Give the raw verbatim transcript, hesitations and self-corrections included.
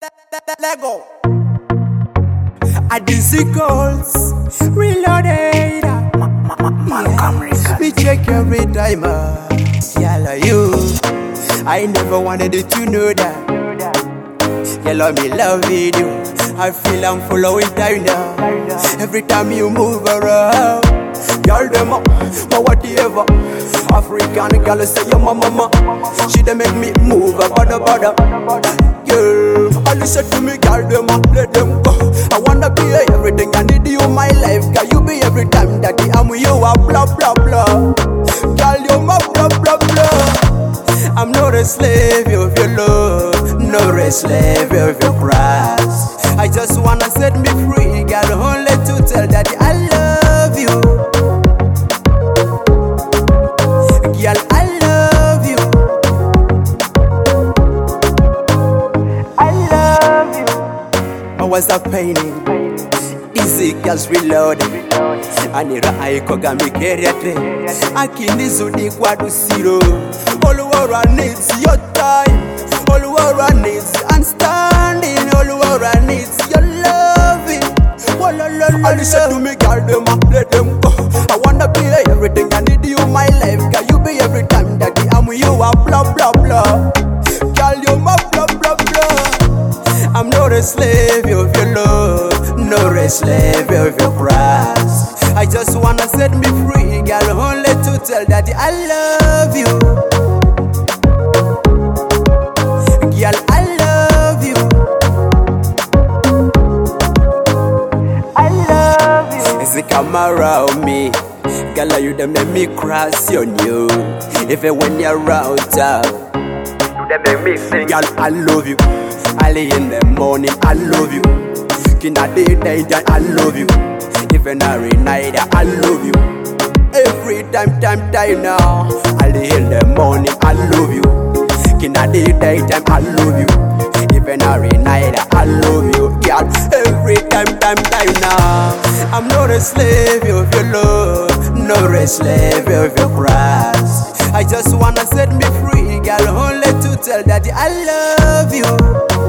Lego. I dizzy calls, reloaded. Yeah. We check every time, uh, yellow you. I never wanted you to know that. Yellow me love you. I feel I'm following time now. Every time you move around, girl them up, but whatever. African girl say your mama, she dey make me move a bada bada. Girl, all you say to me, girl them up, let them go. I wanna be everything I need you in my life. Can you be every time that I'm with you? A blah blah blah. Girl, you're my blah blah blah. I'm not a slave of your love, not a slave of your price. I just wanna set me free, girl. Only to tell daddy I love you. Girl, I love you. I love you. I was a painting. Easy girls reloading. Anira aikoga mikeriatre. Akinizudi kwa dusiro. All who I needs your time. All who I needs understanding. All who I needs your loving. All you said to me, girl, them up, let them go. I wanna be everything I need you in my life. Can you be every time that I'm with you? A blah blah blah. Girl, you're my blah blah blah. I'm not a slave of your love, not a slave of your price. I just wanna set me free, girl. Only to tell daddy I love you. Girl, I love you. I love you. Is it come around me? Girl, you them make me crash on you. Even when you're around town, you them make me sing. Girl, I love you. Early in the morning, I love you. In the daytime, I love you. Even every night, I love you. Every time, time, time now. Early in the morning, I love you. In the daytime, I love you. Even every night, I love you. Girl, every time, time, time now. I'm not a slave of your love, not a slave of your price. I just wanna set me free, girl. Only to tell daddy I love you.